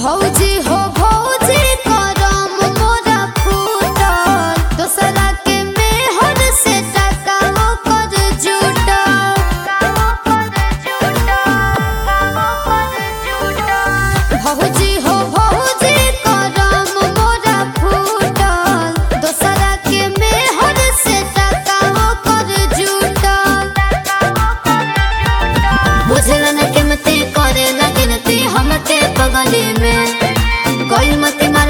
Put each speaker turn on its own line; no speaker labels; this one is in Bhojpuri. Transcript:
भौजी हो भौजी करम मोरा फूटल दोसरा के मेहर से टका कर जुटल भौजी हो भौजी करम मोरा फूटल दोसरा के मेहर से टका कर जुटल बुझलन कीमती करे न गिनती हमके पगली में कोई मत